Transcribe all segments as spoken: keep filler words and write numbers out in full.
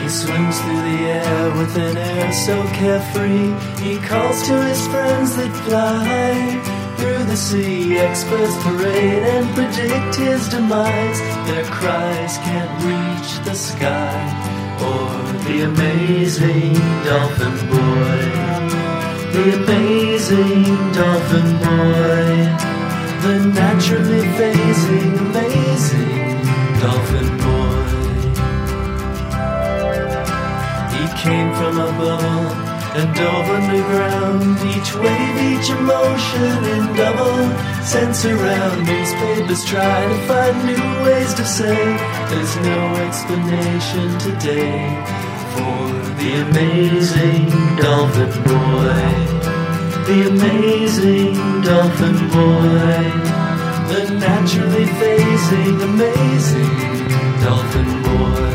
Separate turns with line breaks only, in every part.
He swims through the air with an air so carefree. He calls to his friends that fly through the sea. Experts parade and predict his demise. Their cries can't reach the sky or the amazing dolphin boy. The amazing dolphin boy. The naturally phasing, amazing dolphin boy. He came from a bubble and dove underground. Each wave, each emotion in double sense around. Newspapers try to find new ways to say there's no explanation today for the amazing dolphin boy. The amazing dolphin boy. The naturally phasing, amazing dolphin boy.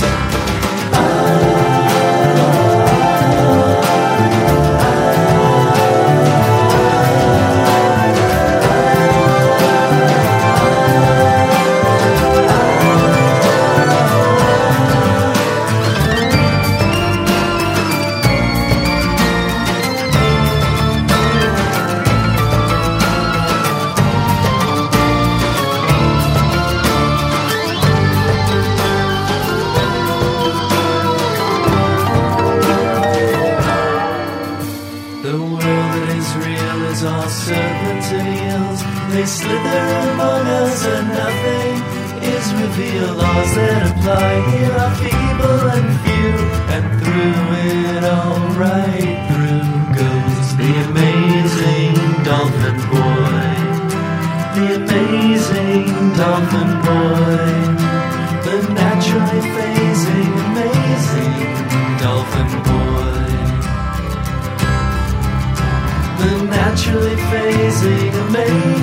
They slither among us and nothing is revealed. Laws that apply here are feeble and few, and through it all, right through, goes the amazing dolphin boy. The amazing dolphin boy. The naturally phasing, amazing dolphin boy. The naturally phasing, amazing